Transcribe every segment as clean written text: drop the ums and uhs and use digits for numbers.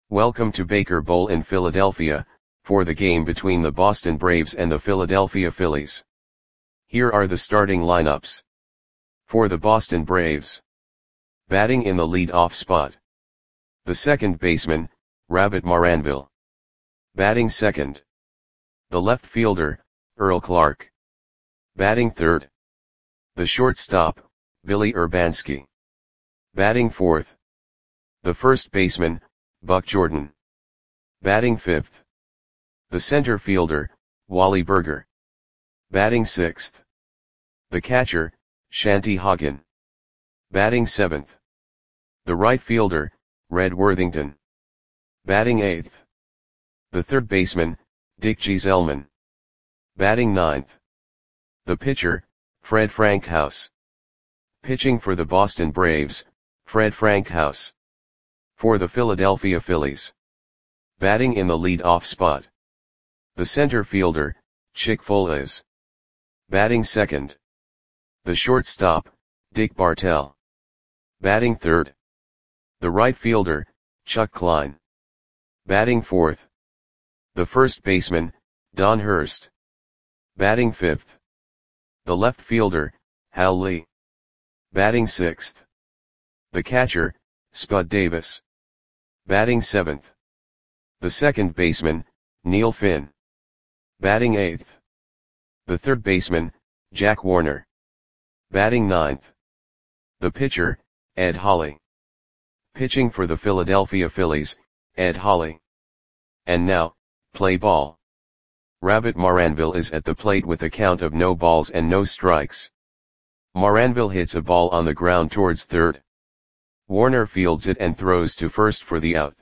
Welcome to Baker Bowl in Philadelphia, for the game between the Boston Braves and the Philadelphia Phillies. Here are the starting lineups. For the Boston Braves. Batting in the lead-off spot. The second baseman, Rabbit Maranville. Batting second. The left fielder, Earl Clark. Batting third. The shortstop, Billy Urbanski. Batting fourth. The first baseman, Buck Jordan. Batting fifth. The center fielder, Wally Burger. Batting sixth. The catcher, Shanty Hagen. Batting seventh. The right fielder, Red Worthington. Batting eighth. The third baseman, Dick Gieselman. Batting ninth. The pitcher, Fred Frankhouse. Pitching for the Boston Braves, Fred Frankhouse. For the Philadelphia Phillies. Batting in the lead-off spot. The center fielder, Chick Foales. Batting second. The shortstop, Dick Bartell. Batting third. The right fielder, Chuck Klein. Batting fourth. The first baseman, Don Hurst. Batting fifth. The left fielder, Hal Lee. Batting sixth. The catcher, Spud Davis. Batting seventh. The second baseman, Neil Finn. Batting eighth. The third baseman, Jack Warner. Batting ninth. The pitcher, Ed Holley. Pitching for the Philadelphia Phillies, Ed Holley. And now, play ball. Rabbit Maranville is at the plate with a count of no balls and no strikes. Maranville hits a ball on the ground towards third. Warner fields it and throws to first for the out.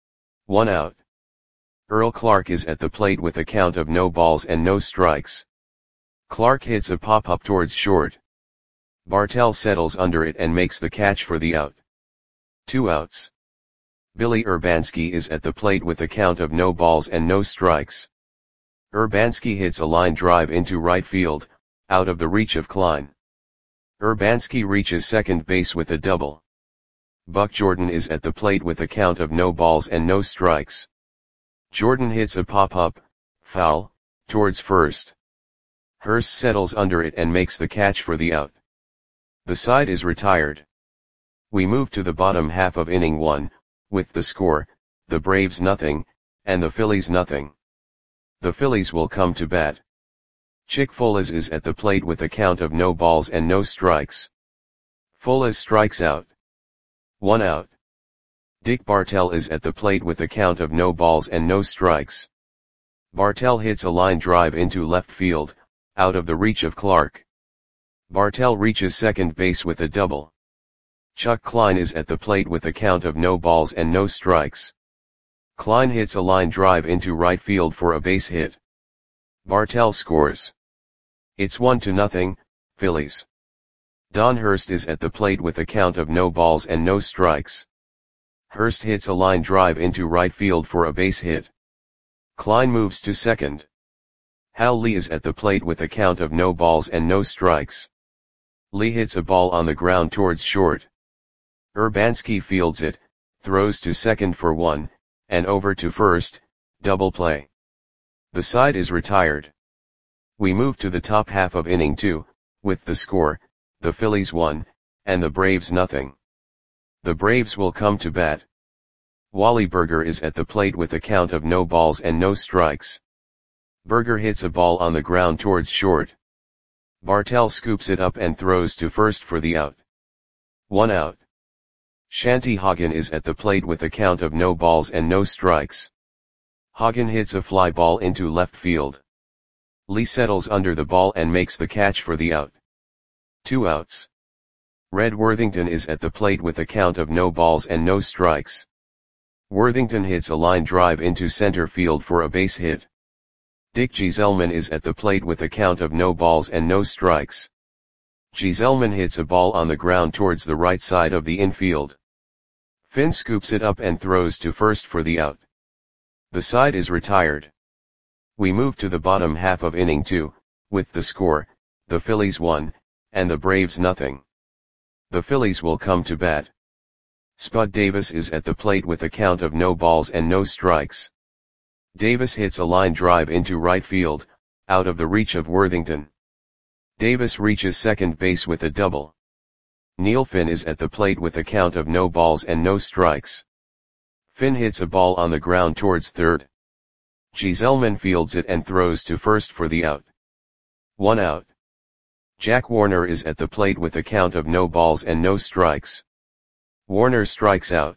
1 out. Earl Clark is at the plate with a count of no balls and no strikes. Clark hits a pop-up towards short. Bartell settles under it and makes the catch for the out. 2 outs. Billy Urbanski is at the plate with a count of no balls and no strikes. Urbanski hits a line drive into right field, out of the reach of Klein. Urbanski reaches second base with a double. Buck Jordan is at the plate with a count of no balls and no strikes. Jordan hits a pop-up, foul, towards first. Hurst settles under it and makes the catch for the out. The side is retired. We move to the bottom half of inning 1, with the score, the Braves nothing, and the Phillies nothing. The Phillies will come to bat. Chick Foales is at the plate with a count of no balls and no strikes. Foales strikes out. 1 out. Dick Bartell is at the plate with a count of no balls and no strikes. Bartell hits a line drive into left field, out of the reach of Clark. Bartell reaches second base with a double. Chuck Klein is at the plate with a count of no balls and no strikes. Klein hits a line drive into right field for a base hit. Bartell scores. It's 1-0, Phillies. Don Hurst is at the plate with a count of no balls and no strikes. Hurst hits a line drive into right field for a base hit. Klein moves to second. Hal Lee is at the plate with a count of no balls and no strikes. Lee hits a ball on the ground towards short. Urbanski fields it, throws to second for 1, and over to first, double play. The side is retired. We move to the top half of inning 2, with the score, the Phillies 1, and the Braves nothing. The Braves will come to bat. Wally Burger is at the plate with a count of no balls and no strikes. Burger hits a ball on the ground towards short. Bartell scoops it up and throws to first for the out. 1 out. Shanty Hagen is at the plate with a count of no balls and no strikes. Hagen hits a fly ball into left field. Lee settles under the ball and makes the catch for the out. 2 outs. Red Worthington is at the plate with a count of no balls and no strikes. Worthington hits a line drive into center field for a base hit. Dick Gieselman is at the plate with a count of no balls and no strikes. Gieselman hits a ball on the ground towards the right side of the infield. Finn scoops it up and throws to first for the out. The side is retired. We move to the bottom half of inning 2, with the score, the Phillies 1, and the Braves nothing. The Phillies will come to bat. Spud Davis is at the plate with a count of no balls and no strikes. Davis hits a line drive into right field, out of the reach of Worthington. Davis reaches second base with a double. Neil Finn is at the plate with a count of no balls and no strikes. Finn hits a ball on the ground towards third. Gieselman fields it and throws to first for the out. 1 out. Jack Warner is at the plate with a count of no balls and no strikes. Warner strikes out.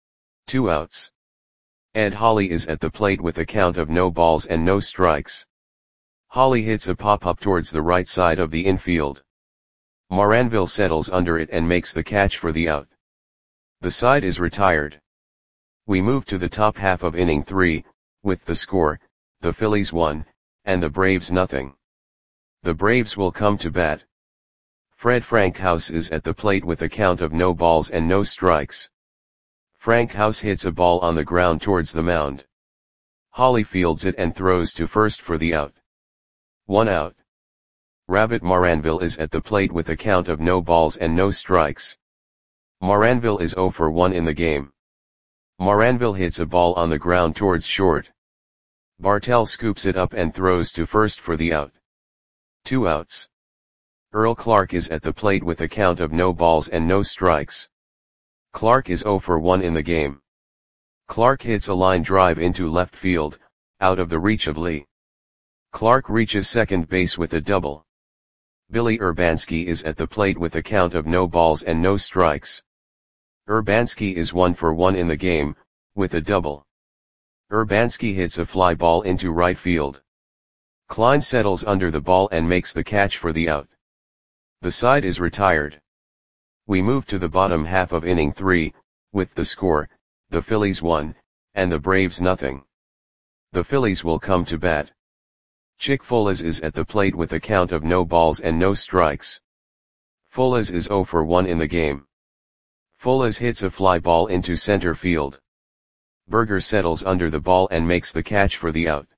2 outs. Ed Holly is at the plate with a count of no balls and no strikes. Holly hits a pop-up towards the right side of the infield. Moranville settles under it and makes the catch for the out. The side is retired. We move to the top half of inning 3, with the score, the Phillies 1, and the Braves nothing. The Braves will come to bat. Fred Frankhouse is at the plate with a count of no balls and no strikes. Frankhouse hits a ball on the ground towards the mound. Holly fields it and throws to first for the out. 1 out. Rabbit Moranville is at the plate with a count of no balls and no strikes. Moranville is 0 for 1 in the game. Moranville hits a ball on the ground towards short. Bartell scoops it up and throws to first for the out. 2 outs. Earl Clark is at the plate with a count of no balls and no strikes. Clark is 0 for 1 in the game. Clark hits a line drive into left field, out of the reach of Lee. Clark reaches second base with a double. Billy Urbanski is at the plate with a count of no balls and no strikes. Urbanski is 1 for 1 in the game, with a double. Urbanski hits a fly ball into right field. Klein settles under the ball and makes the catch for the out. The side is retired. We move to the bottom half of inning 3, with the score, the Phillies 1, and the Braves nothing. The Phillies will come to bat. Chick Folas is at the plate with a count of no balls and no strikes. Folas is 0 for 1 in the game. Folas hits a fly ball into center field. Berger settles under the ball and makes the catch for the out.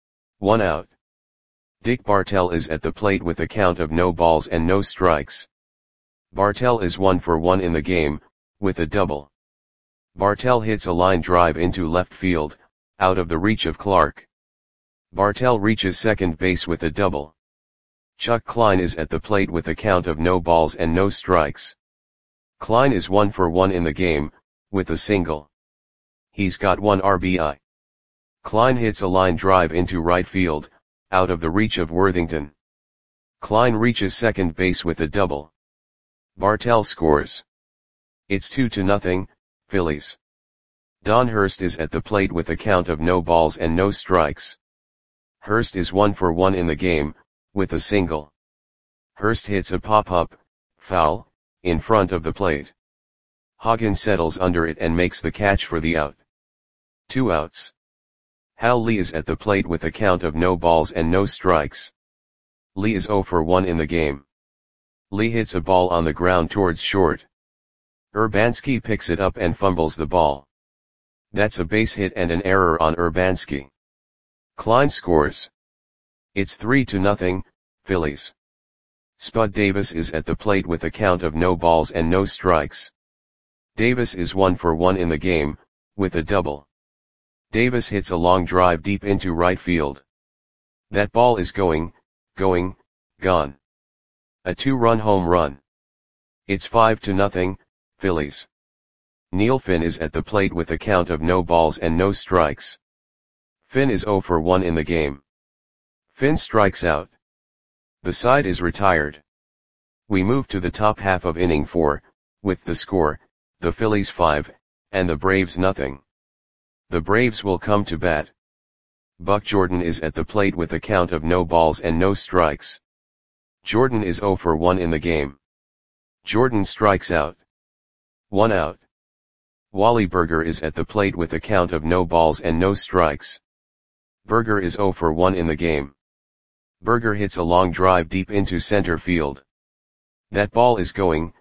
1 out. Dick Bartell is at the plate with a count of no balls and no strikes. Bartell is 1 for 1 in the game, with a double. Bartell hits a line drive into left field, out of the reach of Clark. Bartell reaches second base with a double. Chuck Klein is at the plate with a count of no balls and no strikes. Klein is 1 for 1 in the game, with a single. He's got 1 RBI. Klein hits a line drive into right field, out of the reach of Worthington. Klein reaches second base with a double. Bartell scores. It's 2-0, Phillies. Don Hurst is at the plate with a count of no balls and no strikes. Hurst is 1 for 1 in the game, with a single. Hurst hits a pop-up, foul, in front of the plate. Hagen settles under it and makes the catch for the out. 2 outs. Hal Lee is at the plate with a count of no balls and no strikes. Lee is 0 for 1 in the game. Lee hits a ball on the ground towards short. Urbanski picks it up and fumbles the ball. That's a base hit and an error on Urbanski. Klein scores. It's 3-0, Phillies. Spud Davis is at the plate with a count of no balls and no strikes. Davis is 1 for 1 in the game, with a double. Davis hits a long drive deep into right field. That ball is gone. A 2-run home run. It's 5-0, Phillies. Neil Finn is at the plate with a count of no balls and no strikes. Finn is 0 for 1 in the game. Finn strikes out. The side is retired. We move to the top half of inning 4, with the score, the Phillies 5, and the Braves nothing. The Braves will come to bat. Buck Jordan is at the plate with a count of no balls and no strikes. Jordan is 0 for 1 in the game. Jordan strikes out. 1 out. Wally Berger is at the plate with a count of no balls and no strikes. Berger is 0 for 1 in the game. Berger hits a long drive deep into center field. That ball is gone.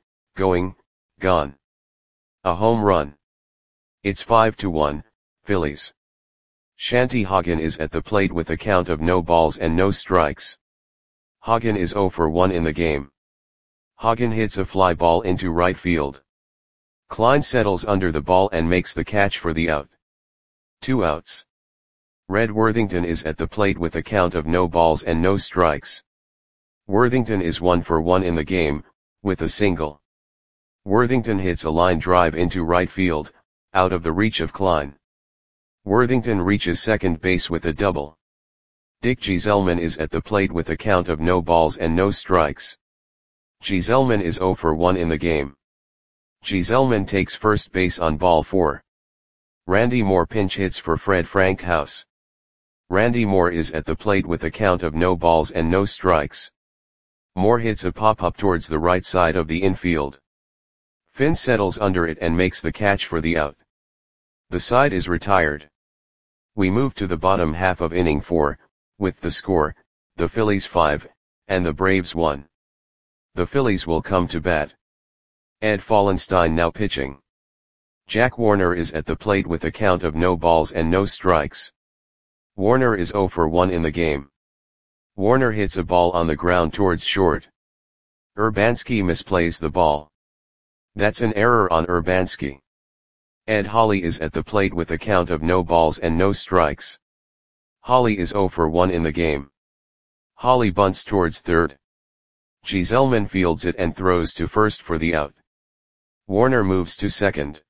A home run. It's 5-1, Phillies. Shanty Hagen is at the plate with a count of no balls and no strikes. Hagen is 0 for 1 in the game. Hagen hits a fly ball into right field. Klein settles under the ball and makes the catch for the out. 2 outs. Red Worthington is at the plate with a count of no balls and no strikes. Worthington is 1 for 1 in the game, with a single. Worthington hits a line drive into right field, out of the reach of Klein. Worthington reaches second base with a double. Dick Gieselman is at the plate with a count of no balls and no strikes. Gieselman is 0 for 1 in the game. Gieselman takes first base on ball 4. Randy Moore pinch hits for Fred Frankhouse. Randy Moore is at the plate with a count of no balls and no strikes. Moore hits a pop-up towards the right side of the infield. Finn settles under it and makes the catch for the out. The side is retired. We move to the bottom half of inning 4, with the score, the Phillies 5, and the Braves 1. The Phillies will come to bat. Ed Fallenstein now pitching. Jack Warner is at the plate with a count of no balls and no strikes. Warner is 0 for 1 in the game. Warner hits a ball on the ground towards short. Urbanski misplays the ball. That's an error on Urbanski. Ed Holly is at the plate with a count of no balls and no strikes. Holly is 0 for 1 in the game. Holly bunts towards third. Gieselman fields it and throws to first for the out. Warner moves to second.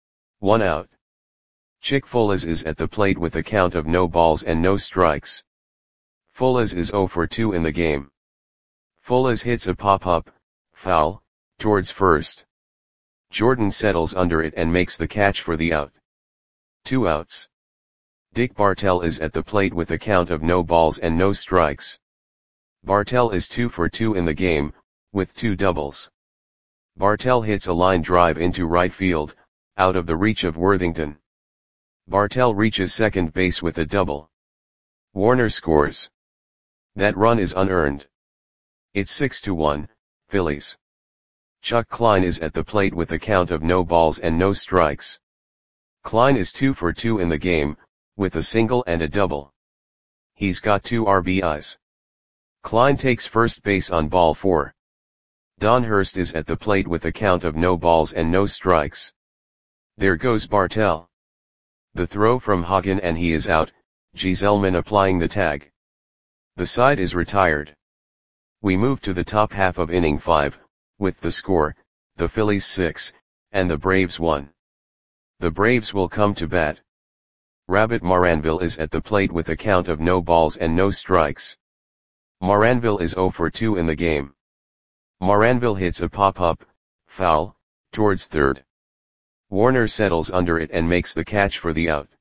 1 out. Chick Fullez is at the plate with a count of no balls and no strikes. Fullez is 0 for 2 in the game. Fullez hits a pop-up, foul, towards first. Jordan settles under it and makes the catch for the out. 2 outs. Dick Bartell is at the plate with a count of no balls and no strikes. Bartell is 2 for 2 in the game, with 2 doubles. Bartell hits a line drive into right field, out of the reach of Worthington. Bartell reaches second base with a double. Warner scores. That run is unearned. It's 6-1, Phillies. Chuck Klein is at the plate with a count of no balls and no strikes. Klein is 2 for 2 in the game, with a single and a double. He's got 2 RBIs. Klein takes first base on ball 4. Don Hurst is at the plate with a count of no balls and no strikes. There goes Bartell. The throw from Hagen and he is out, Gieselman applying the tag. The side is retired. We move to the top half of inning 5, with the score, the Phillies 6, and the Braves 1. The Braves will come to bat. Rabbit Maranville is at the plate with a count of no balls and no strikes. Maranville is 0 for 2 in the game. Maranville hits a pop-up, foul, towards third. Warner settles under it and makes the catch for the out.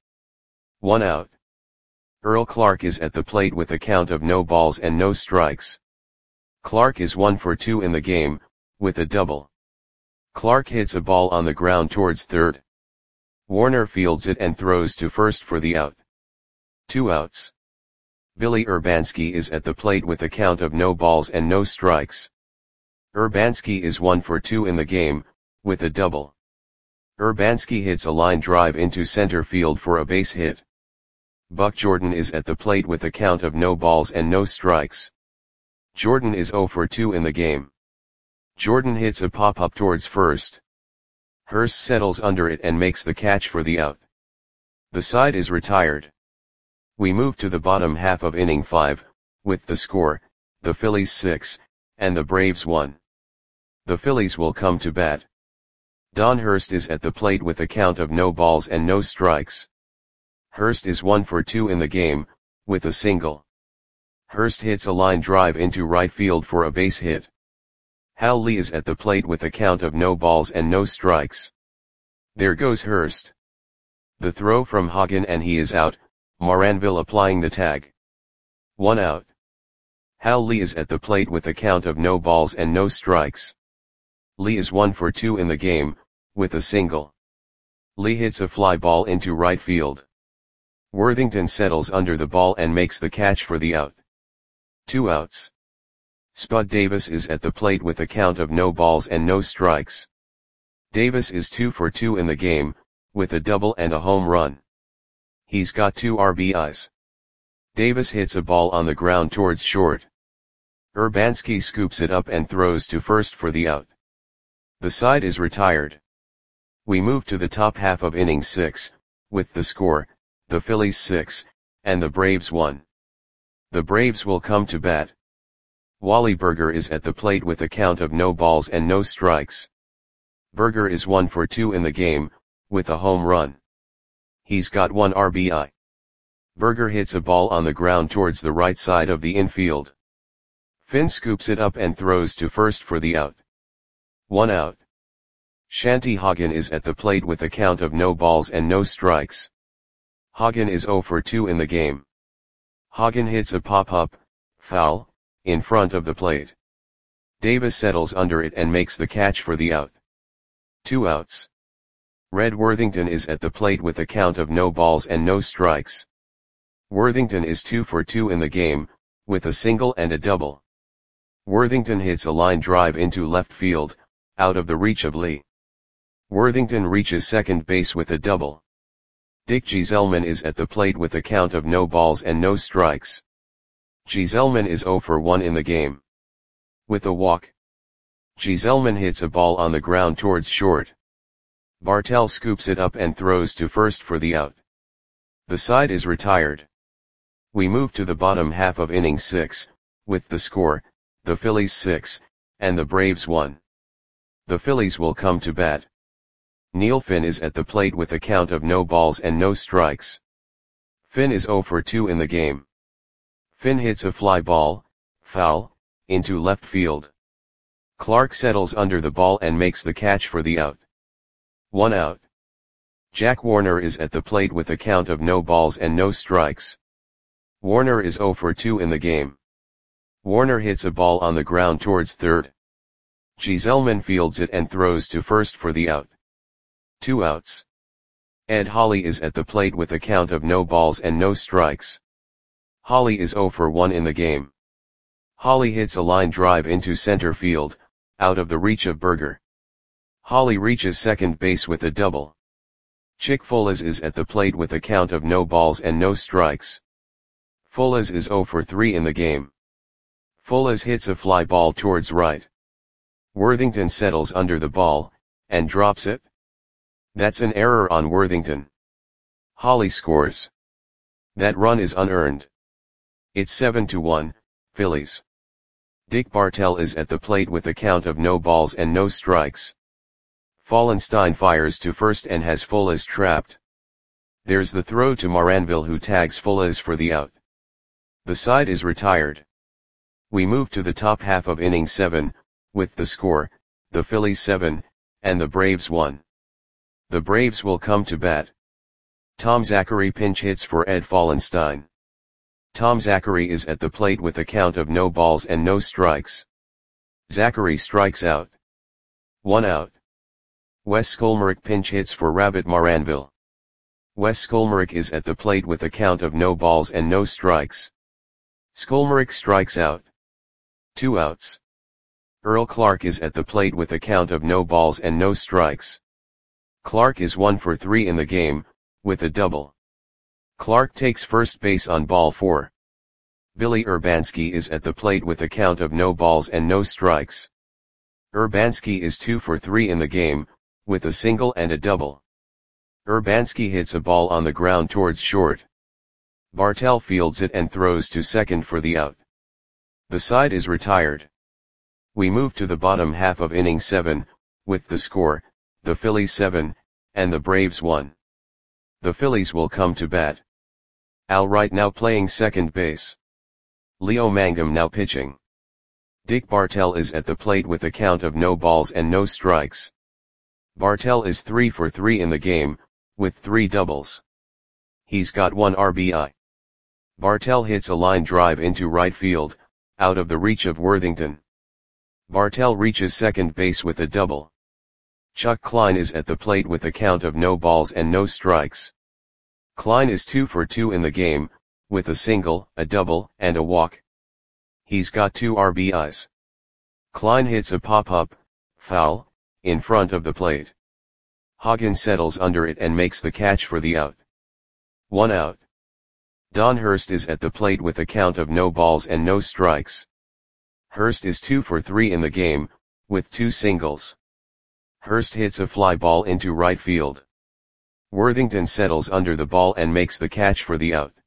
1 out. Earl Clark is at the plate with a count of no balls and no strikes. Clark is 1 for 2 in the game, with a double. Clark hits a ball on the ground towards third. Warner fields it and throws to first for the out. 2 outs. Billy Urbanski is at the plate with a count of no balls and no strikes. Urbanski is 1 for 2 in the game, with a double. Urbanski hits a line drive into center field for a base hit. Buck Jordan is at the plate with a count of no balls and no strikes. Jordan is 0 for 2 in the game. Jordan hits a pop-up towards first. Hurst settles under it and makes the catch for the out. The side is retired. We move to the bottom half of inning 5, with the score, the Phillies 6, and the Braves 1. The Phillies will come to bat. Don Hurst is at the plate with a count of no balls and no strikes. Hurst is 1 for 2 in the game, with a single. Hurst hits a line drive into right field for a base hit. Hal Lee is at the plate with a count of no balls and no strikes. There goes Hurst. The throw from Hagen and he is out, Maranville applying the tag. 1 out. Hal Lee is at the plate with a count of no balls and no strikes. Lee is 1 for 2 in the game, with a single. Lee hits a fly ball into right field. Worthington settles under the ball and makes the catch for the out. 2 outs. Spud Davis is at the plate with a count of no balls and no strikes. Davis is 2 for 2 in the game, with a double and a home run. He's got 2 RBIs. Davis hits a ball on the ground towards short. Urbanski scoops it up and throws to first for the out. The side is retired. We move to the top half of inning 6, with the score, the Phillies 6, and the Braves 1. The Braves will come to bat. Wally Burger is at the plate with a count of no balls and no strikes. Burger is 1 for 2 in the game, with a home run. He's got 1 RBI. Burger hits a ball on the ground towards the right side of the infield. Finn scoops it up and throws to first for the out. 1 out. Shanty Hagen is at the plate with a count of no balls and no strikes. Hagen is 0 for 2 in the game. Hagen hits a pop-up, foul, in front of the plate. Davis settles under it and makes the catch for the out. 2 outs. Red Worthington is at the plate with a count of no balls and no strikes. Worthington is 2 for 2 in the game, with a single and a double. Worthington hits a line drive into left field, out of the reach of Lee. Worthington reaches second base with a double. Dick Gieselman is at the plate with a count of no balls and no strikes. Gieselman is 0 for 1 in the game. With a walk. Gieselman hits a ball on the ground towards short. Bartell scoops it up and throws to first for the out. The side is retired. We move to the bottom half of inning 6, with the score, the Phillies 6, and the Braves 1. The Phillies will come to bat. Neil Finn is at the plate with a count of no balls and no strikes. Finn is 0 for 2 in the game. Finn hits a fly ball, foul, into left field. Clark settles under the ball and makes the catch for the out. 1 out. Jack Warner is at the plate with a count of no balls and no strikes. Warner is 0 for 2 in the game. Warner hits a ball on the ground towards third. Gieselman fields it and throws to first for the out. 2 outs. Ed Holly is at the plate with a count of no balls and no strikes. Holly is 0 for 1 in the game. Holly hits a line drive into center field, out of the reach of Burger. Holly reaches second base with a double. Chick Folas is at the plate with a count of no balls and no strikes. Folas is 0 for 3 in the game. Folas hits a fly ball towards right. Worthington settles under the ball, and drops it. That's an error on Worthington. Holly scores. That run is unearned. It's 7-1, Phillies. Dick Bartell is at the plate with a count of no balls and no strikes. Fallenstein fires to first and has Folas trapped. There's the throw to Maranville, who tags Folas for the out. The side is retired. We move to the top half of inning 7, with the score, the Phillies 7, and the Braves 1. The Braves will come to bat. Tom Zachary pinch hits for Ed Fallenstein. Tom Zachary is at the plate with a count of no balls and no strikes. Zachary strikes out. 1 out. Wes Skolmerick pinch hits for Rabbit Maranville. Wes Skolmerick is at the plate with a count of no balls and no strikes. Skolmerick strikes out. 2 outs. Earl Clark is at the plate with a count of no balls and no strikes. Clark is 1 for 3 in the game, with a double. Clark takes first base on ball 4. Billy Urbanski is at the plate with a count of no balls and no strikes. Urbanski is 2 for 3 in the game, with a single and a double. Urbanski hits a ball on the ground towards short. Bartell fields it and throws to second for the out. The side is retired. We move to the bottom half of inning 7, with the score, the Phillies 7, and the Braves 1. The Phillies will come to bat. Al Wright now playing second base. Leo Mangum now pitching. Dick Bartell is at the plate with a count of no balls and no strikes. Bartell is 3 for 3 in the game, with 3 doubles. He's got 1 RBI. Bartell hits a line drive into right field, out of the reach of Worthington. Bartell reaches second base with a double. Chuck Klein is at the plate with a count of no balls and no strikes. Klein is 2 for 2 in the game, with a single, a double, and a walk. He's got 2 RBIs. Klein hits a pop-up, foul, in front of the plate. Hagen settles under it and makes the catch for the out. 1 out. Don Hurst is at the plate with a count of no balls and no strikes. Hurst is 2 for 3 in the game, with 2 singles. Hurst hits a fly ball into right field. Worthington settles under the ball and makes the catch for the out.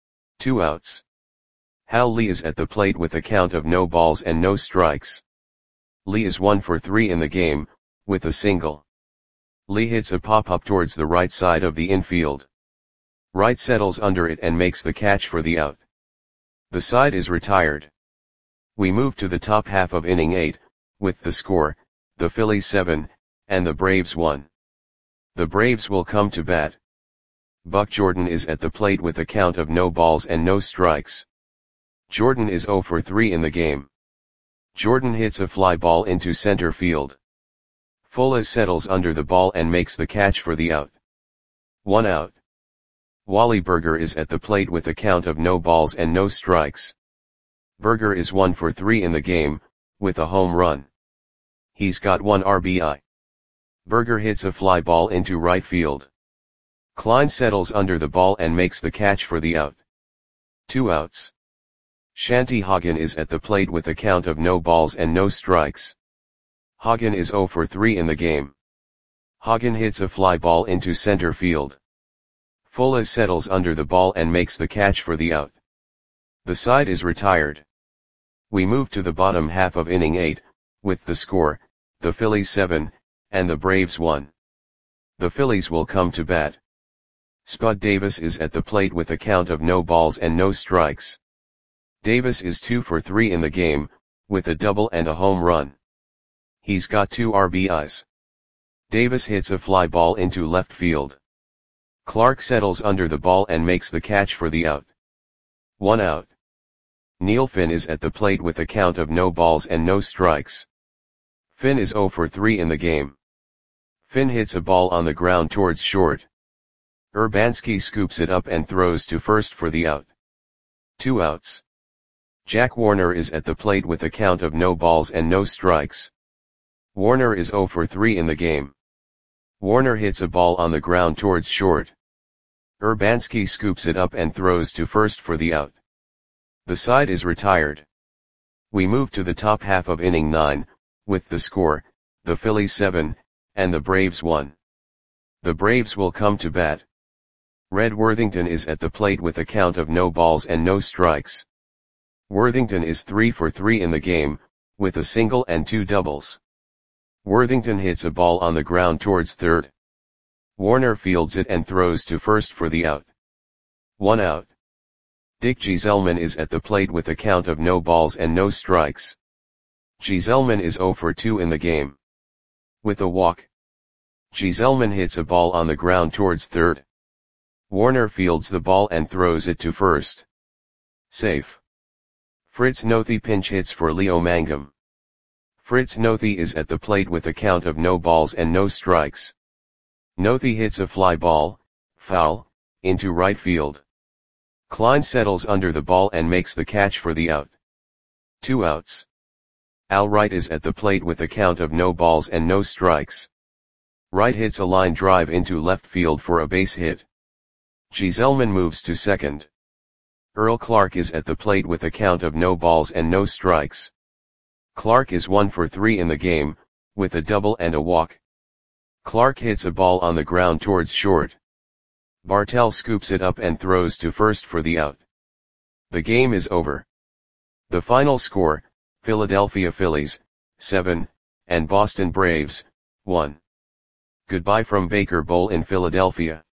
2 outs. Hal Lee is at the plate with a count of no balls and no strikes. Lee is 1 for 3 in the game, with a single. Lee hits a pop-up towards the right side of the infield. Wright settles under it and makes the catch for the out. The side is retired. We move to the top half of inning 8, with the score, the Phillies 7, and the Braves 1. The Braves will come to bat. Buck Jordan is at the plate with a count of no balls and no strikes. Jordan is 0 for 3 in the game. Jordan hits a fly ball into center field. Fuller settles under the ball and makes the catch for the out. 1 out. Wally Berger is at the plate with a count of no balls and no strikes. Berger is 1 for 3 in the game, with a home run. He's got 1 RBI. Berger hits a fly ball into right field. Klein settles under the ball and makes the catch for the out. 2 outs. Shanty Hagen is at the plate with a count of no balls and no strikes. Hagen is 0 for 3 in the game. Hagen hits a fly ball into center field. Fuller settles under the ball and makes the catch for the out. The side is retired. We move to the bottom half of inning 8, with the score, the Phillies 7, and the Braves 1. The Phillies will come to bat. Spud Davis is at the plate with a count of no balls and no strikes. Davis is 2 for 3 in the game, with a double and a home run. He's got 2 RBIs. Davis hits a fly ball into left field. Clark settles under the ball and makes the catch for the out. 1 out. Neil Finn is at the plate with a count of no balls and no strikes. Finn is 0 for 3 in the game. Finn hits a ball on the ground towards short. Urbanski scoops it up and throws to first for the out. 2 outs. Jack Warner is at the plate with a count of no balls and no strikes. Warner is 0 for 3 in the game. Warner hits a ball on the ground towards short. Urbanski scoops it up and throws to first for the out. The side is retired. We move to the top half of inning 9, with the score, the Phillies 7, and the Braves 1. The Braves will come to bat. Red Worthington is at the plate with a count of no balls and no strikes. Worthington is 3 for 3 in the game, with a single and 2 doubles. Worthington hits a ball on the ground towards third. Warner fields it and throws to first for the out. 1 out. Dick Gieselman is at the plate with a count of no balls and no strikes. Gieselman is 0 for 2 in the game. With a walk. Gieselman hits a ball on the ground towards third. Warner fields the ball and throws it to first. Safe. Fritz Nothi pinch hits for Leo Mangum. Fritz Nothi is at the plate with a count of no balls and no strikes. Nothi hits a fly ball, foul, into right field. Klein settles under the ball and makes the catch for the out. 2 outs. Al Wright is at the plate with a count of no balls and no strikes. Wright hits a line drive into left field for a base hit. Gieselman moves to second. Earl Clark is at the plate with a count of no balls and no strikes. Clark is 1 for 3 in the game, with a double and a walk. Clark hits a ball on the ground towards short. Bartell scoops it up and throws to first for the out. The game is over. The final score, Philadelphia Phillies, 7, and Boston Braves, 1. Goodbye from Baker Bowl in Philadelphia.